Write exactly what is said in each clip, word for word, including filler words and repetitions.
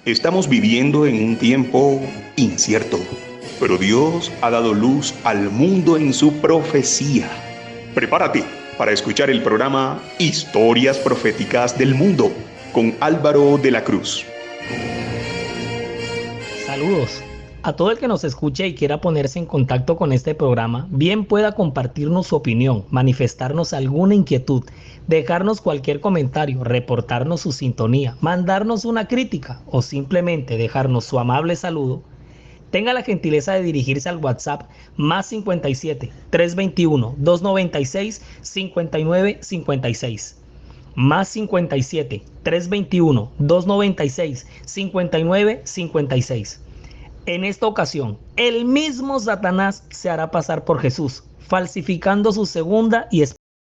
Estamos viviendo en un tiempo incierto, pero Dios ha dado luz al mundo en su profecía. Prepárate para escuchar el programa Historias Proféticas del Mundo con Álvaro de la Cruz. Saludos. A todo el que nos escuche y quiera ponerse en contacto con este programa, bien pueda compartirnos su opinión, manifestarnos alguna inquietud, dejarnos cualquier comentario, reportarnos su sintonía, mandarnos una crítica o simplemente dejarnos su amable saludo, tenga la gentileza de dirigirse al WhatsApp más cincuenta y siete, trescientos veintiuno, doscientos noventa y seis, cincuenta y nueve cincuenta y seis. Más cincuenta y siete, trescientos veintiuno, doscientos noventa y seis, cincuenta y nueve cincuenta y seis. En esta ocasión, el mismo Satanás se hará pasar por Jesús, falsificando su segunda y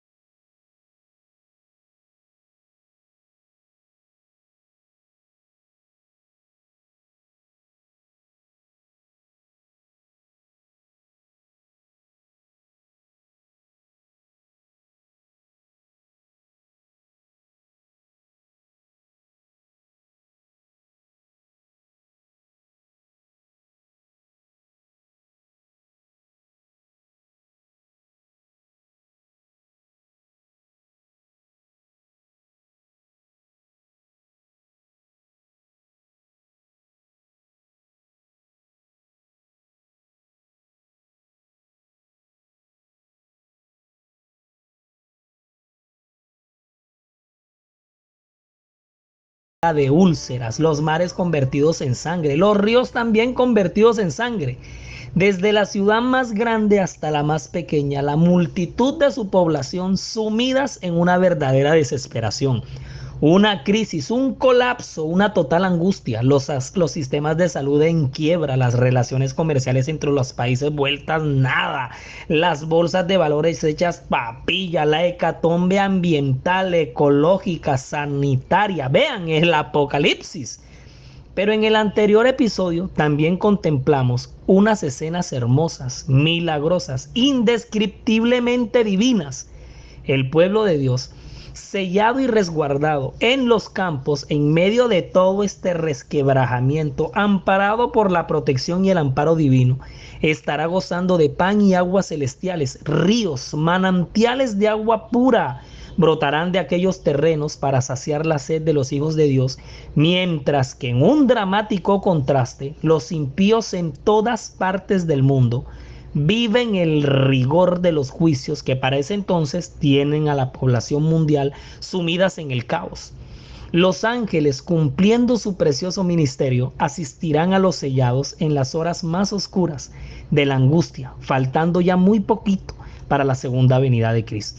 de úlceras, los mares convertidos en sangre, los ríos también convertidos en sangre. Desde la ciudad más grande hasta la más pequeña, la multitud de su población sumidas en una verdadera desesperación. Una crisis, un colapso, una total angustia, los, los sistemas de salud en quiebra, las relaciones comerciales entre los países vueltas nada, las bolsas de valores hechas papilla, la hecatombe ambiental, ecológica, sanitaria. Vean, el apocalipsis. Pero en el anterior episodio también contemplamos unas escenas hermosas, milagrosas, indescriptiblemente divinas. El pueblo de Dios, sellado y resguardado en los campos en medio de todo este resquebrajamiento, amparado por la protección y el amparo divino, estará gozando de pan y aguas celestiales, ríos, manantiales de agua pura, brotarán de aquellos terrenos para saciar la sed de los hijos de Dios, mientras que en un dramático contraste, los impíos en todas partes del mundo viven el rigor de los juicios que para ese entonces tienen a la población mundial sumidas en el caos. Los ángeles, cumpliendo su precioso ministerio, asistirán a los sellados en las horas más oscuras de la angustia, faltando ya muy poquito para la segunda venida de Cristo.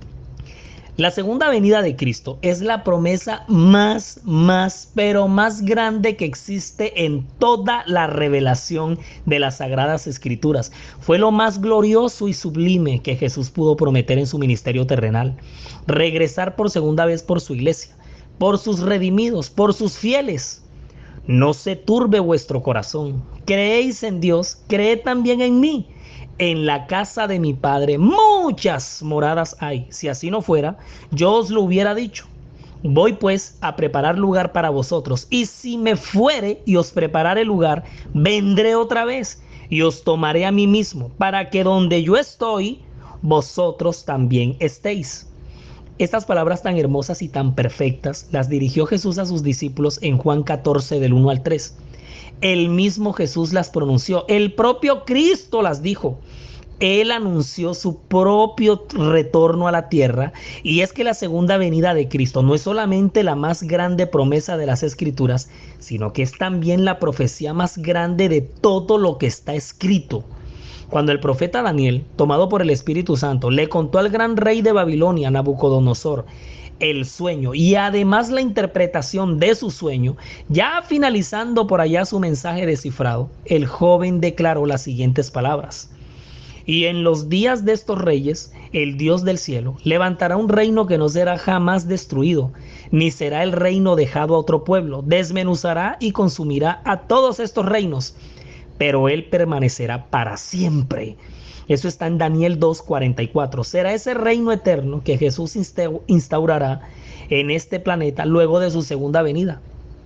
La segunda venida de Cristo es la promesa más, más, pero más grande que existe en toda la revelación de las Sagradas Escrituras. Fue lo más glorioso y sublime que Jesús pudo prometer en su ministerio terrenal. Regresar por segunda vez por su iglesia, por sus redimidos, por sus fieles. No se turbe vuestro corazón. Creéis en Dios, creed también en mí. En la casa de mi Padre muchas moradas hay. Si así no fuera, yo os lo hubiera dicho. Voy pues a preparar lugar para vosotros. Y si me fuere y os preparare lugar, vendré otra vez y os tomaré a mí mismo, para que donde yo estoy, vosotros también estéis. Estas palabras tan hermosas y tan perfectas las dirigió Jesús a sus discípulos en Juan catorce, del uno al tres. El mismo Jesús las pronunció, el propio Cristo las dijo. Él anunció su propio retorno a la tierra, y es que la segunda venida de Cristo no es solamente la más grande promesa de las Escrituras, sino que es también la profecía más grande de todo lo que está escrito. Cuando el profeta Daniel, tomado por el Espíritu Santo, le contó al gran rey de Babilonia, Nabucodonosor, el sueño y además la interpretación de su sueño, ya finalizando por allá su mensaje descifrado, el joven declaró las siguientes palabras: y en los días de estos reyes, el Dios del cielo levantará un reino que no será jamás destruido, ni será el reino dejado a otro pueblo. Desmenuzará y consumirá a todos estos reinos, pero él permanecerá para siempre. Eso está en Daniel dos, cuarenta y cuatro. Será ese reino eterno que Jesús instaurará en este planeta luego de su segunda venida.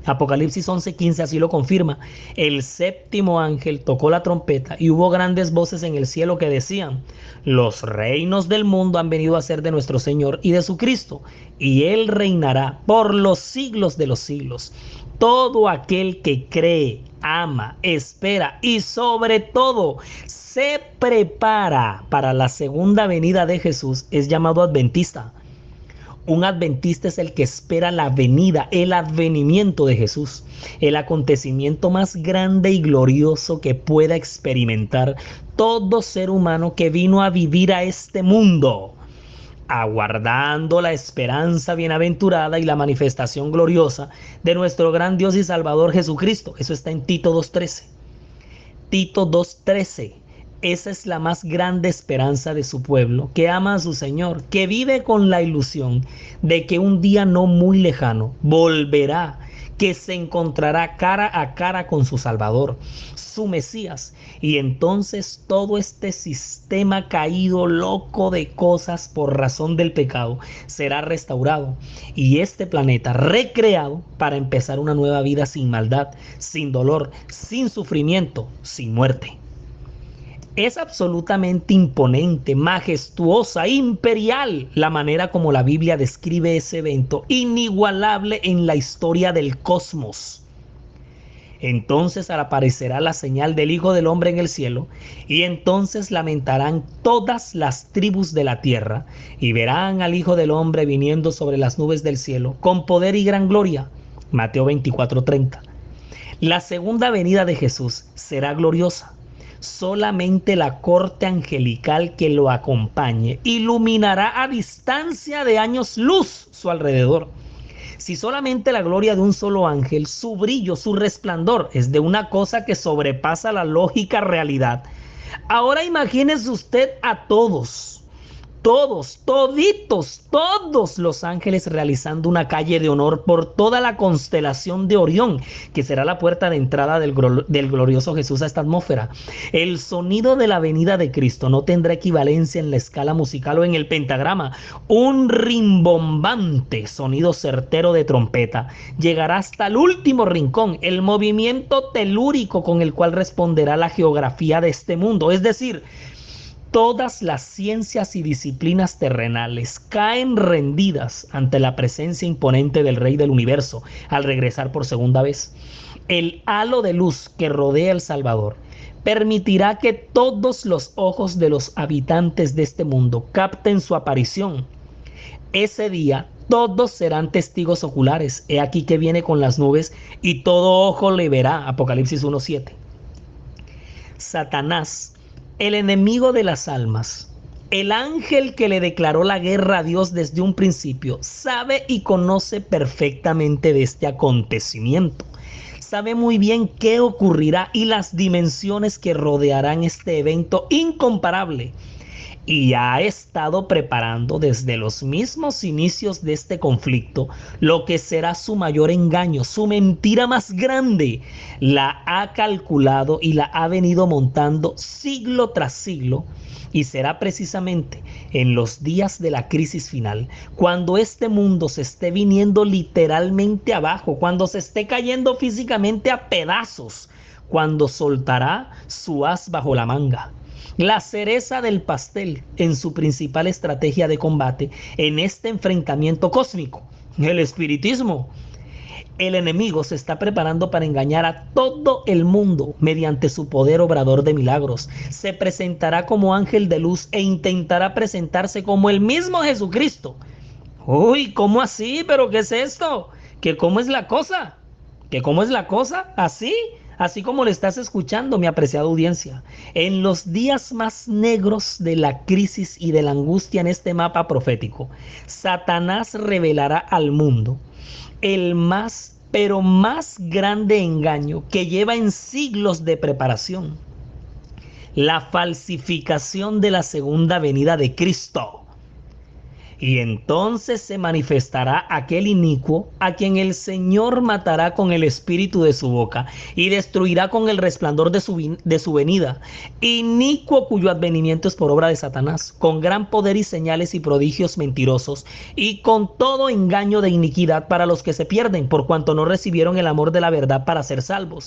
Apocalipsis once quince así lo confirma. El séptimo ángel tocó la trompeta y hubo grandes voces en el cielo que decían: los reinos del mundo han venido a ser de nuestro Señor y de su Cristo, y Él reinará por los siglos de los siglos. Todo aquel que cree, ama, espera y sobre todo se prepara para la segunda venida de Jesús es llamado adventista. Un adventista es el que espera la venida, el advenimiento de Jesús, el acontecimiento más grande y glorioso que pueda experimentar todo ser humano que vino a vivir a este mundo, aguardando la esperanza bienaventurada y la manifestación gloriosa de nuestro gran Dios y Salvador Jesucristo. Eso está en Tito dos trece. Tito dos trece. Esa es la más grande esperanza de su pueblo, que ama a su Señor, que vive con la ilusión de que un día no muy lejano volverá, que se encontrará cara a cara con su Salvador, su Mesías. Y entonces todo este sistema caído, loco de cosas por razón del pecado, será restaurado. Y este planeta recreado para empezar una nueva vida sin maldad, sin dolor, sin sufrimiento, sin muerte. Es absolutamente imponente, majestuosa, imperial la manera como la Biblia describe ese evento, inigualable en la historia del cosmos. Entonces aparecerá la señal del Hijo del Hombre en el cielo, y entonces lamentarán todas las tribus de la tierra, y verán al Hijo del Hombre viniendo sobre las nubes del cielo, con poder y gran gloria. Mateo veinticuatro treinta. La segunda venida de Jesús será gloriosa. Solamente la corte angelical que lo acompañe iluminará a distancia de años luz su alrededor. Si solamente la gloria de un solo ángel, su brillo, su resplandor es de una cosa que sobrepasa la lógica realidad, ahora imagínese usted a todos, todos, toditos, todos los ángeles realizando una calle de honor por toda la constelación de Orión, que será la puerta de entrada del, del glorioso Jesús a esta atmósfera. El sonido de la venida de Cristo no tendrá equivalencia en la escala musical o en el pentagrama. Un rimbombante sonido certero de trompeta llegará hasta el último rincón, el movimiento telúrico con el cual responderá la geografía de este mundo, es decir, todas las ciencias y disciplinas terrenales caen rendidas ante la presencia imponente del Rey del Universo al regresar por segunda vez. El halo de luz que rodea al Salvador permitirá que todos los ojos de los habitantes de este mundo capten su aparición. Ese día todos serán testigos oculares. He aquí que viene con las nubes y todo ojo le verá. Apocalipsis uno siete. Satanás, el enemigo de las almas, el ángel que le declaró la guerra a Dios desde un principio, sabe y conoce perfectamente de este acontecimiento. Sabe muy bien qué ocurrirá y las dimensiones que rodearán este evento incomparable. Y ha estado preparando desde los mismos inicios de este conflicto lo que será su mayor engaño, su mentira más grande. La ha calculado y la ha venido montando siglo tras siglo, y será precisamente en los días de la crisis final, cuando este mundo se esté viniendo literalmente abajo, cuando se esté cayendo físicamente a pedazos, cuando soltará su as bajo la manga. La cereza del pastel en su principal estrategia de combate en este enfrentamiento cósmico, el espiritismo. El enemigo se está preparando para engañar a todo el mundo mediante su poder obrador de milagros. Se presentará como ángel de luz e intentará presentarse como el mismo Jesucristo. Uy, ¿cómo así? ¿Pero qué es esto? ¿Que cómo es la cosa? ¿Que cómo es la cosa? ¿Así? Así como le estás escuchando, mi apreciada audiencia. En los días más negros de la crisis y de la angustia en este mapa profético, Satanás revelará al mundo el más, pero más grande engaño que lleva en siglos de preparación: la falsificación de la segunda venida de Cristo. Y entonces se manifestará aquel inicuo a quien el Señor matará con el espíritu de su boca y destruirá con el resplandor de su, de su venida. Inicuo cuyo advenimiento es por obra de Satanás, con gran poder y señales y prodigios mentirosos, y con todo engaño de iniquidad para los que se pierden, por cuanto no recibieron el amor de la verdad para ser salvos.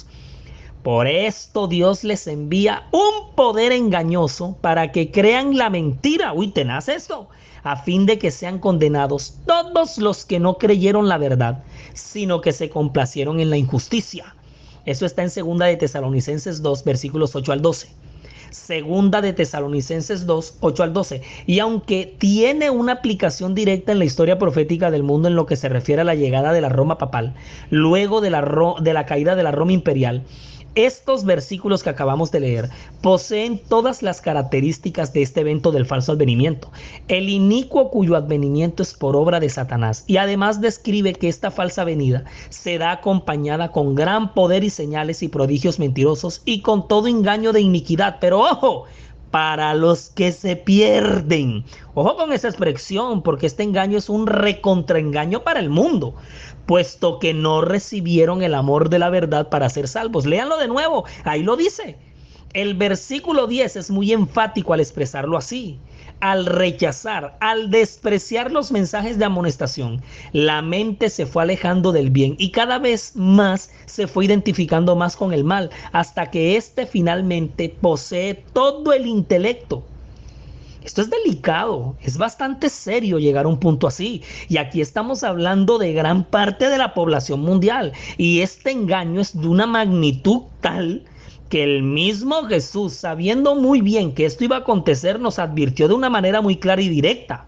Por esto Dios les envía un poder engañoso para que crean la mentira. Uy, tenaz esto. A fin de que sean condenados todos los que no creyeron la verdad, sino que se complacieron en la injusticia. Eso está en Segunda de Tesalonicenses dos, versículos ocho al doce. Segunda de Tesalonicenses dos, ocho al doce. Y aunque tiene una aplicación directa en la historia profética del mundo en lo que se refiere a la llegada de la Roma papal, luego de la, Ro- de la caída de la Roma imperial, estos versículos que acabamos de leer poseen todas las características de este evento del falso advenimiento. El inicuo cuyo advenimiento es por obra de Satanás, y además describe que esta falsa venida será acompañada con gran poder y señales y prodigios mentirosos y con todo engaño de iniquidad. Pero ojo, para los que se pierden. Ojo con esa expresión, porque este engaño es un recontraengaño para el mundo, puesto que no recibieron el amor de la verdad para ser salvos. Léanlo de nuevo, ahí lo dice. El versículo diez es muy enfático al expresarlo así. Al rechazar, al despreciar los mensajes de amonestación, la mente se fue alejando del bien y cada vez más se fue identificando más con el mal, hasta que éste finalmente posee todo el intelecto. Esto es delicado, es bastante serio llegar a un punto así. Y aquí estamos hablando de gran parte de la población mundial. Y este engaño es de una magnitud tal que el mismo Jesús, sabiendo muy bien que esto iba a acontecer, nos advirtió de una manera muy clara y directa.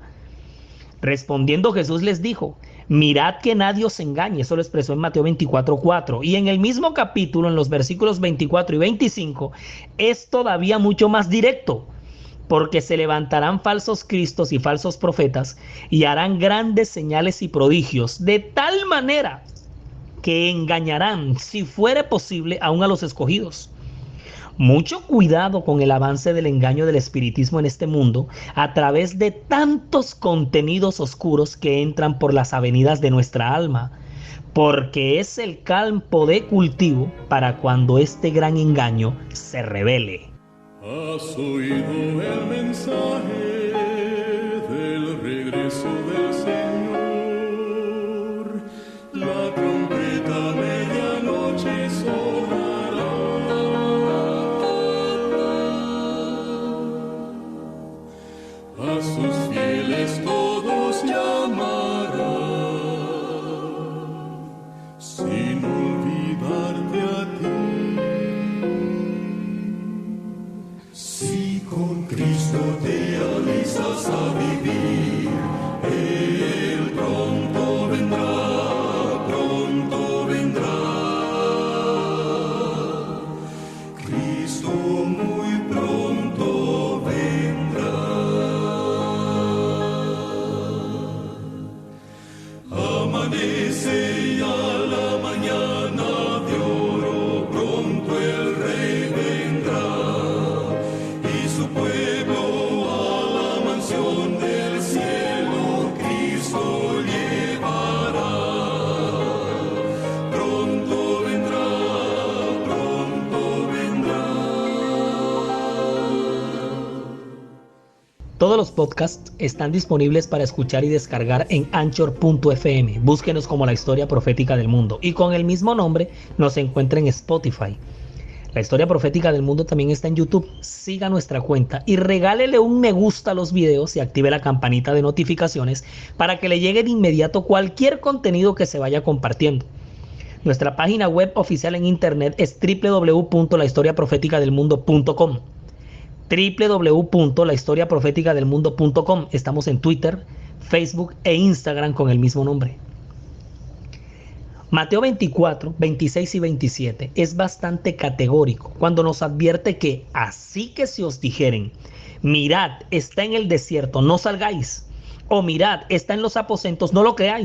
Respondiendo Jesús les dijo: mirad que nadie os engañe. Eso lo expresó en Mateo veinticuatro, cuatro. Y en el mismo capítulo, en los versículos veinticuatro y veinticinco, es todavía mucho más directo. Porque se levantarán falsos cristos y falsos profetas y harán grandes señales y prodigios, de tal manera que engañarán, si fuere posible, aún a los escogidos. Mucho cuidado con el avance del engaño del espiritismo en este mundo a través de tantos contenidos oscuros que entran por las avenidas de nuestra alma, porque es el campo de cultivo para cuando este gran engaño se revele. ¿Has oído el mensaje del regreso del Señor? La trompeta a medianoche sonará. A sus fieles todos llamará, sin olvidarte a ti. Si con Cristo te alistas a vivir, Él pronto vendrá, pronto vendrá. Cristo muy pronto vendrá. Amanece y a la mañana de oro pronto el Rey vendrá. Su pueblo a la mansión del cielo Cristo llevará. Pronto vendrá, pronto vendrá. Todos los podcasts están disponibles para escuchar y descargar en anchor punto f m. Búsquenos como La Historia Profética del Mundo, y con el mismo nombre nos encuentra en Spotify. La Historia Profética del Mundo también está en YouTube. Siga nuestra cuenta y regálele un me gusta a los videos y active la campanita de notificaciones para que le llegue de inmediato cualquier contenido que se vaya compartiendo. Nuestra página web oficial en internet es doble u doble u doble u punto la historia profética del mundo punto com. doble u doble u doble u punto la historia profética del mundo punto com. Estamos en Twitter, Facebook e Instagram con el mismo nombre. Mateo veinticuatro, veintiséis y veintisiete es bastante categórico cuando nos advierte que así que si os dijeren: mirad, está en el desierto, no salgáis, o mirad, está en los aposentos, no lo creáis,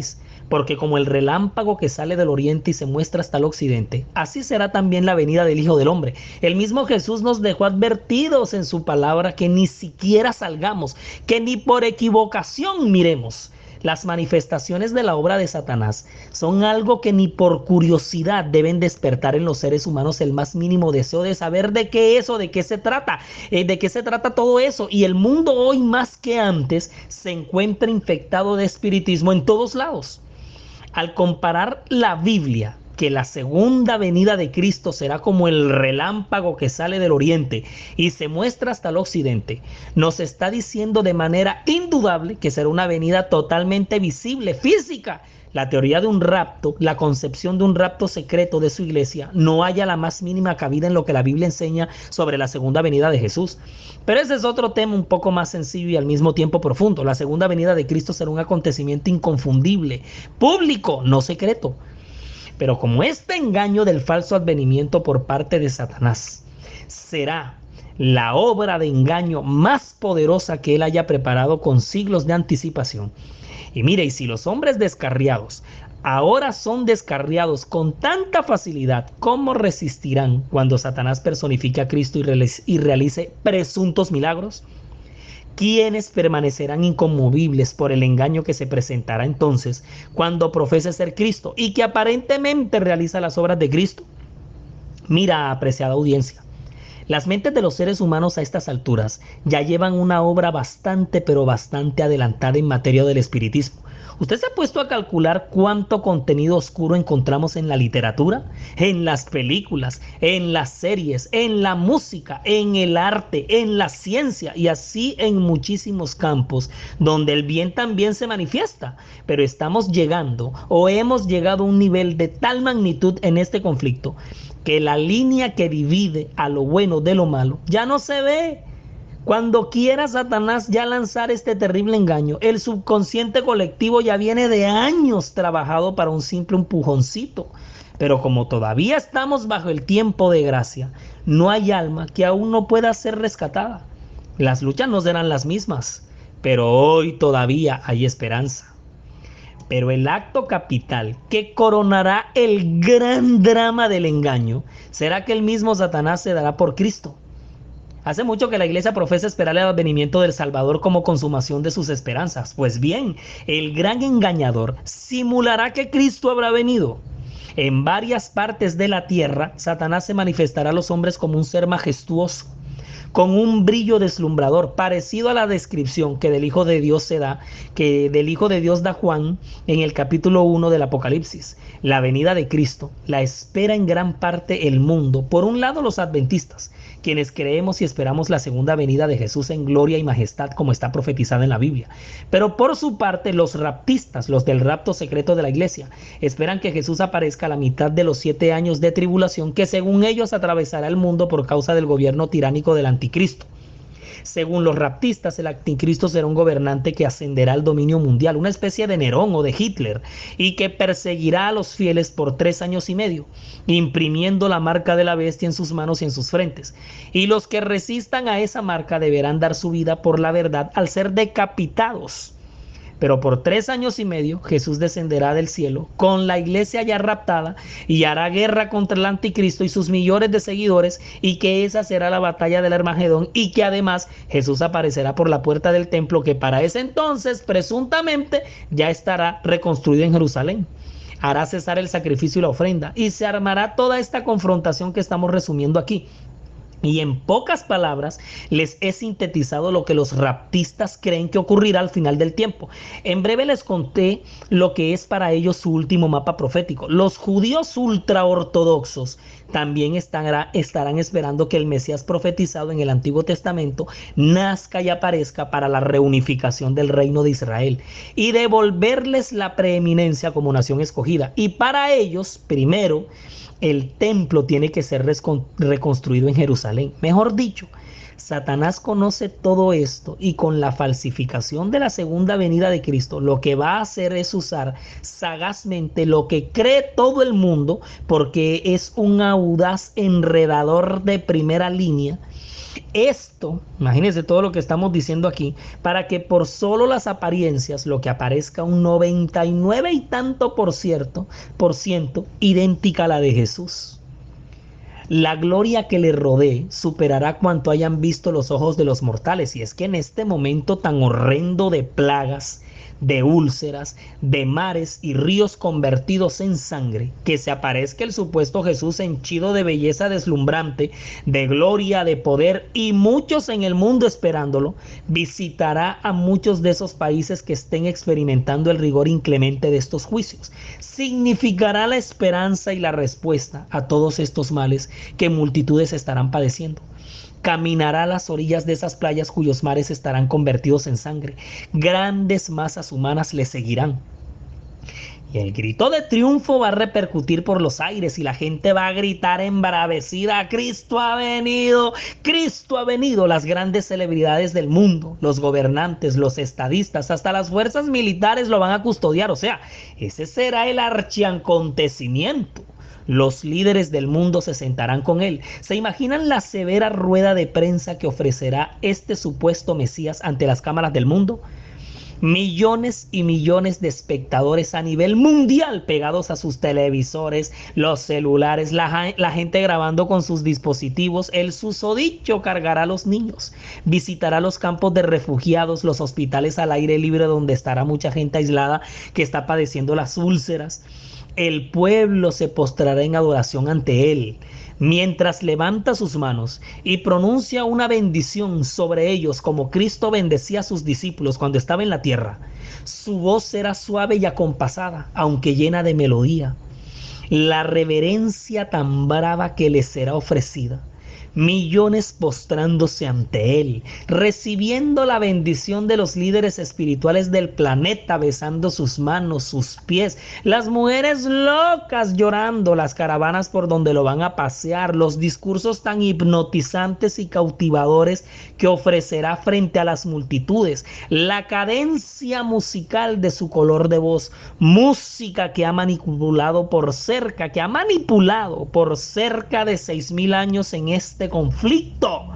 Porque como el relámpago que sale del oriente y se muestra hasta el occidente, así será también la venida del Hijo del Hombre. El mismo Jesús nos dejó advertidos en su palabra que ni siquiera salgamos, que ni por equivocación miremos. Las manifestaciones de la obra de Satanás son algo que ni por curiosidad deben despertar en los seres humanos el más mínimo deseo de saber de qué es o de qué se trata, eh, de qué se trata todo eso. Y el mundo hoy más que antes se encuentra infectado de espiritismo en todos lados. Al comparar la Biblia, que la segunda venida de Cristo será como el relámpago que sale del oriente y se muestra hasta el occidente, nos está diciendo de manera indudable que será una venida totalmente visible, física. La teoría de un rapto, la concepción de un rapto secreto de su iglesia, no haya la más mínima cabida en lo que la Biblia enseña sobre la segunda venida de Jesús. Pero ese es otro tema un poco más sencillo y al mismo tiempo profundo. La segunda venida de Cristo será un acontecimiento inconfundible, público, no secreto. Pero como este engaño del falso advenimiento por parte de Satanás será la obra de engaño más poderosa que él haya preparado con siglos de anticipación. Y mire, y si los hombres descarriados ahora son descarriados con tanta facilidad, ¿cómo resistirán cuando Satanás personifique a Cristo y realice, y realice presuntos milagros? ¿Quiénes permanecerán inconmovibles por el engaño que se presentará entonces cuando profese ser Cristo y que aparentemente realiza las obras de Cristo? Mira, apreciada audiencia, las mentes de los seres humanos a estas alturas ya llevan una obra bastante pero bastante adelantada en materia del espiritismo. ¿Usted se ha puesto a calcular cuánto contenido oscuro encontramos en la literatura, en las películas, en las series, en la música, en el arte, en la ciencia y así en muchísimos campos donde el bien también se manifiesta? Pero estamos llegando o hemos llegado a un nivel de tal magnitud en este conflicto que la línea que divide a lo bueno de lo malo ya no se ve. Cuando quiera Satanás ya lanzar este terrible engaño, el subconsciente colectivo ya viene de años trabajado para un simple empujoncito. Pero como todavía estamos bajo el tiempo de gracia, no hay alma que aún no pueda ser rescatada. Las luchas no serán las mismas, pero hoy todavía hay esperanza. Pero el acto capital que coronará el gran drama del engaño será que el mismo Satanás se dará por Cristo. Hace mucho que la iglesia profesa esperar el advenimiento del Salvador como consumación de sus esperanzas. Pues bien, el gran engañador simulará que Cristo habrá venido. En varias partes de la tierra, Satanás se manifestará a los hombres como un ser majestuoso, con un brillo deslumbrador, parecido a la descripción que del Hijo de Dios se da, que del Hijo de Dios da Juan en el capítulo uno del Apocalipsis. La venida de Cristo la espera en gran parte el mundo. Por un lado, los adventistas, quienes creemos y esperamos la segunda venida de Jesús en gloria y majestad como está profetizada en la Biblia. Pero por su parte, los raptistas, los del rapto secreto de la iglesia, esperan que Jesús aparezca a la mitad de los siete años de tribulación que según ellos atravesará el mundo por causa del gobierno tiránico del anticristo. Según los raptistas, el anticristo será un gobernante que ascenderá al dominio mundial, una especie de Nerón o de Hitler, y que perseguirá a los fieles por tres años y medio, imprimiendo la marca de la bestia en sus manos y en sus frentes. Y los que resistan a esa marca deberán dar su vida por la verdad al ser decapitados. Pero por tres años y medio Jesús descenderá del cielo con la iglesia ya raptada y hará guerra contra el anticristo y sus millones de seguidores, y que esa será la batalla del Armagedón, y que además Jesús aparecerá por la puerta del templo, que para ese entonces presuntamente ya estará reconstruido en Jerusalén. Hará cesar el sacrificio y la ofrenda y se armará toda esta confrontación que estamos resumiendo aquí. Y en pocas palabras les he sintetizado lo que los raptistas creen que ocurrirá al final del tiempo. En breve les conté lo que es para ellos su último mapa profético. Los judíos ultraortodoxos también estará, estarán esperando que el Mesías profetizado en el Antiguo Testamento nazca y aparezca para la reunificación del reino de Israel y devolverles la preeminencia como nación escogida. Y para ellos, primero, el templo tiene que ser reconstruido en Jerusalén. Mejor dicho, Satanás conoce todo esto y con la falsificación de la segunda venida de Cristo, lo que va a hacer es usar sagazmente lo que cree todo el mundo, porque es un audaz enredador de primera línea, Esto, imagínense todo lo que estamos diciendo aquí, para que por solo las apariencias lo que aparezca un noventa y nueve y tanto por ciento, por ciento idéntica a la de Jesús. La gloria que le rodee superará cuanto hayan visto los ojos de los mortales. Y es que en este momento tan horrendo de plagas, de úlceras, de mares y ríos convertidos en sangre, que se aparezca el supuesto Jesús henchido de belleza deslumbrante, de gloria, de poder, y muchos en el mundo esperándolo, visitará a muchos de esos países que estén experimentando el rigor inclemente de estos juicios. Significará la esperanza y la respuesta a todos estos males que multitudes estarán padeciendo. Caminará a las orillas de esas playas cuyos mares estarán convertidos en sangre. Grandes masas humanas le seguirán. Y el grito de triunfo va a repercutir por los aires y la gente va a gritar embravecida: Cristo ha venido, Cristo ha venido. Las grandes celebridades del mundo, los gobernantes, los estadistas, hasta las fuerzas militares lo van a custodiar. O sea, ese será el archiacontecimiento. Los líderes del mundo se sentarán con él. ¿Se imaginan la severa rueda de prensa que ofrecerá este supuesto Mesías ante las cámaras del mundo? Millones y millones de espectadores a nivel mundial pegados a sus televisores, los celulares, la, la gente grabando con sus dispositivos. El susodicho cargará a los niños, visitará los campos de refugiados, los hospitales al aire libre donde estará mucha gente aislada que está padeciendo las úlceras. El pueblo se postrará en adoración ante él, mientras levanta sus manos y pronuncia una bendición sobre ellos como Cristo bendecía a sus discípulos cuando estaba en la tierra. Su voz será suave y acompasada, aunque llena de melodía. La reverencia tan brava que les será ofrecida. Millones postrándose ante él, recibiendo la bendición de los líderes espirituales del planeta, besando sus manos, sus pies, las mujeres locas llorando, las caravanas por donde lo van a pasear, los discursos tan hipnotizantes y cautivadores que ofrecerá frente a las multitudes, la cadencia musical de su color de voz, música que ha manipulado por cerca, que ha manipulado por cerca de seis mil años en este conflicto.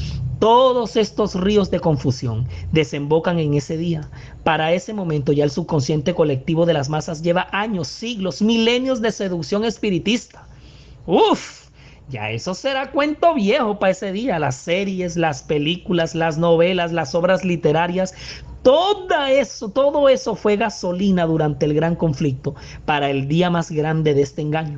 Todos estos ríos de confusión desembocan en ese día. Para ese momento ya el subconsciente colectivo de las masas lleva años, siglos, milenios de seducción espiritista. Uf, ya eso será cuento viejo para ese día. Las series, las películas, las novelas, las obras literarias, todo eso, todo eso fue gasolina durante el gran conflicto para el día más grande de este engaño.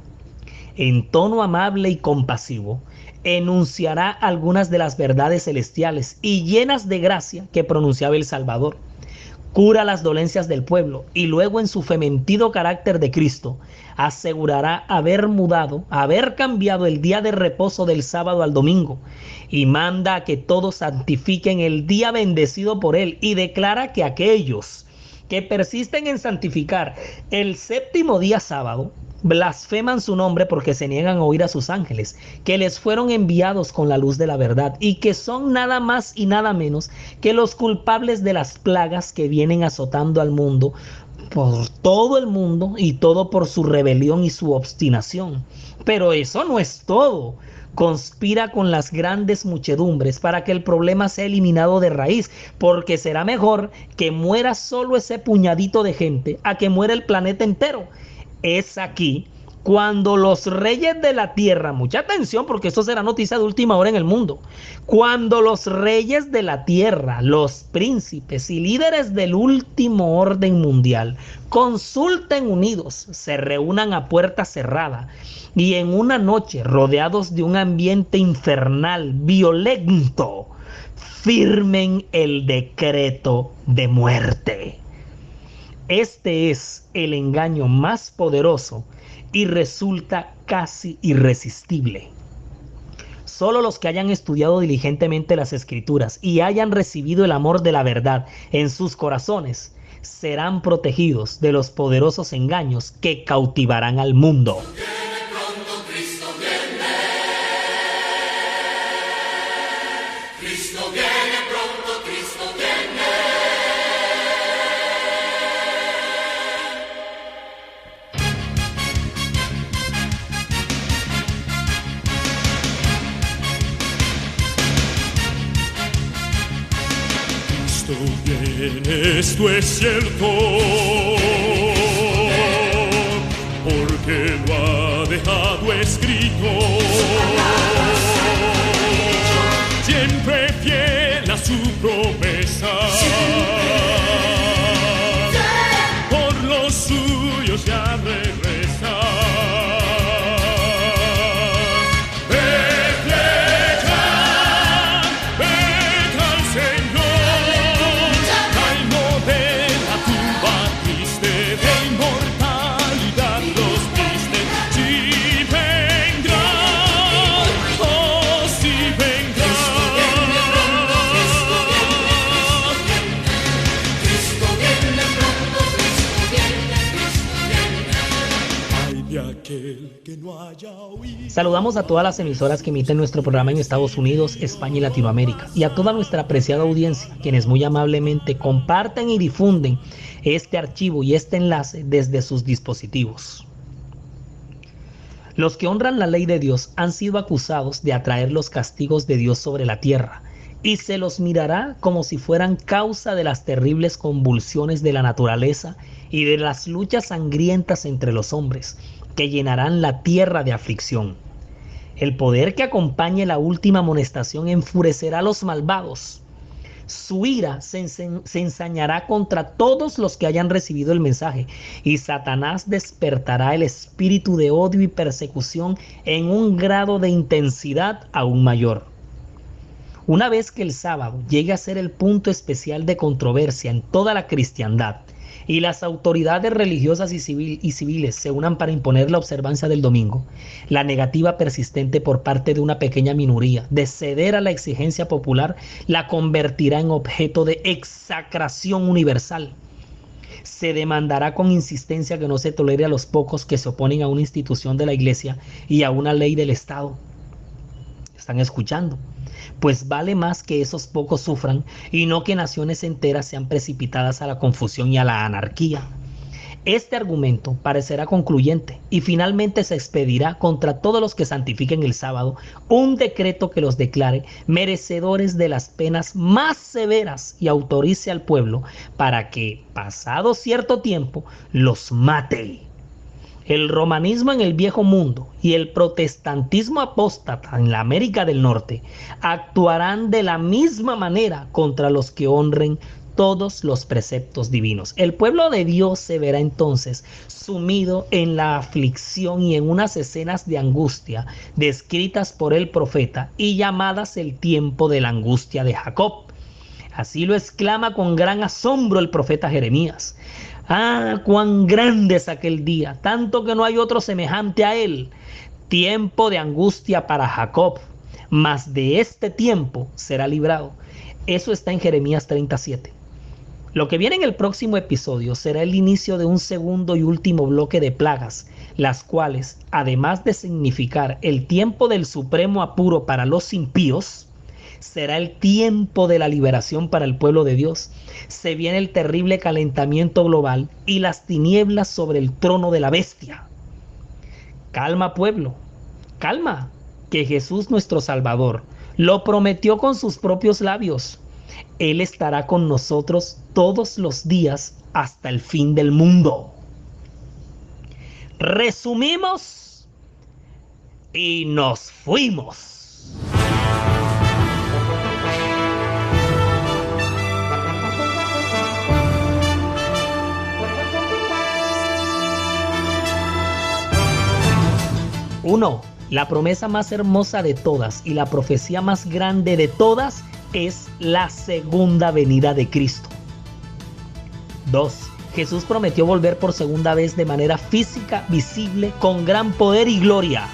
En tono amable y compasivo, enunciará algunas de las verdades celestiales y llenas de gracia que pronunciaba el Salvador. Cura las dolencias del pueblo y luego, en su fementido carácter de Cristo, asegurará haber mudado, haber cambiado el día de reposo del sábado al domingo, y manda a que todos santifiquen el día bendecido por él, y declara que aquellos que persisten en santificar el séptimo día sábado blasfeman su nombre porque se niegan a oír a sus ángeles, que les fueron enviados con la luz de la verdad, y que son nada más y nada menos que los culpables de las plagas que vienen azotando al mundo, por todo el mundo, y todo por su rebelión y su obstinación. Pero eso no es todo. Conspira con las grandes muchedumbres para que el problema sea eliminado de raíz, porque será mejor que muera solo ese puñadito de gente a que muera el planeta entero. Es aquí cuando los reyes de la tierra, mucha atención porque esto será noticia de última hora en el mundo, cuando los reyes de la tierra, los príncipes y líderes del último orden mundial consulten unidos, se reúnan a puerta cerrada y en una noche rodeados de un ambiente infernal, violento, firmen el decreto de muerte. Este es el engaño más poderoso y resulta casi irresistible. Solo los que hayan estudiado diligentemente las Escrituras y hayan recibido el amor de la verdad en sus corazones serán protegidos de los poderosos engaños que cautivarán al mundo. Bien, esto es cierto, porque lo ha dejado escrito. Siempre fiel a su promesa, por los suyos ya regresa. Vete ya, vete al Señor, al modelo tu batiste, de inmortalidad los viste. Si vendrá, oh si vendrá. Saludamos a todas las emisoras que emiten nuestro programa en Estados Unidos, España y Latinoamérica, y a toda nuestra apreciada audiencia, quienes muy amablemente comparten y difunden este archivo y este enlace desde sus dispositivos. Los que honran la ley de Dios han sido acusados de atraer los castigos de Dios sobre la tierra, y se los mirará como si fueran causa de las terribles convulsiones de la naturaleza y de las luchas sangrientas entre los hombres, que llenarán la tierra de aflicción. El poder que acompañe la última amonestación enfurecerá a los malvados. Su ira se, ense- se ensañará contra todos los que hayan recibido el mensaje, y Satanás despertará el espíritu de odio y persecución en un grado de intensidad aún mayor. Una vez que el sábado llegue a ser el punto especial de controversia en toda la cristiandad, y las autoridades religiosas y, civil, y civiles se unan para imponer la observancia del domingo, la negativa persistente por parte de una pequeña minoría de ceder a la exigencia popular la convertirá en objeto de execración universal. Se demandará con insistencia que no se tolere a los pocos que se oponen a una institución de la Iglesia y a una ley del Estado. ¿Están escuchando? Pues vale más que esos pocos sufran y no que naciones enteras sean precipitadas a la confusión y a la anarquía. Este argumento parecerá concluyente y finalmente se expedirá contra todos los que santifiquen el sábado un decreto que los declare merecedores de las penas más severas y autorice al pueblo para que, pasado cierto tiempo, los mate. El romanismo en el viejo mundo y el protestantismo apóstata en la América del Norte actuarán de la misma manera contra los que honren todos los preceptos divinos. El pueblo de Dios se verá entonces sumido en la aflicción y en unas escenas de angustia descritas por el profeta y llamadas el tiempo de la angustia de Jacob. Así lo exclama con gran asombro el profeta Jeremías. Ah, cuán grande es aquel día, tanto que no hay otro semejante a él. Tiempo de angustia para Jacob, mas de este tiempo será librado. Eso está en Jeremías treinta y siete. Lo que viene en el próximo episodio será el inicio de un segundo y último bloque de plagas, las cuales, además de significar el tiempo del supremo apuro para los impíos, será el tiempo de la liberación para el pueblo de Dios. Se viene el terrible calentamiento global y las tinieblas sobre el trono de la bestia. Calma, pueblo, calma, que Jesús nuestro Salvador lo prometió con sus propios labios. Él estará con nosotros todos los días hasta el fin del mundo. Resumimos y nos fuimos. Uno. La promesa más hermosa de todas y la profecía más grande de todas es la segunda venida de Cristo. Dos. Jesús prometió volver por segunda vez de manera física, visible, con gran poder y gloria.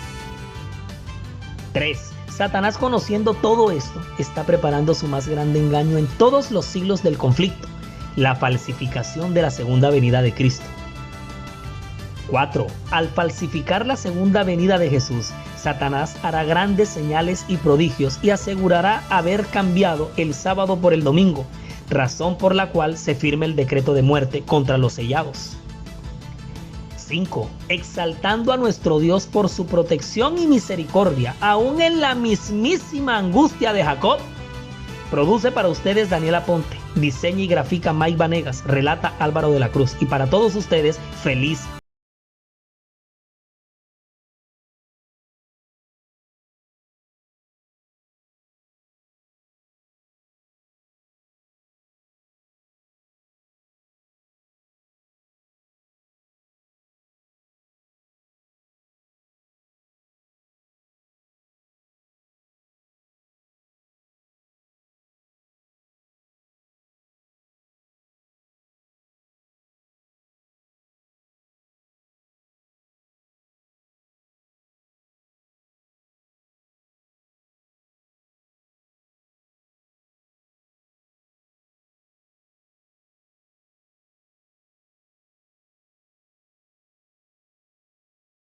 Tres. Satanás, conociendo todo esto, está preparando su más grande engaño en todos los siglos del conflicto, la falsificación de la segunda venida de Cristo. Cuatro. Al falsificar la segunda venida de Jesús, Satanás hará grandes señales y prodigios y asegurará haber cambiado el sábado por el domingo, razón por la cual se firma el decreto de muerte contra los sellados. Cinco. Exaltando a nuestro Dios por su protección y misericordia, aún en la mismísima angustia de Jacob, produce para ustedes Daniel Aponte, Diseña y grafica Mike Vanegas. Relata Álvaro de la Cruz. Y para todos ustedes, feliz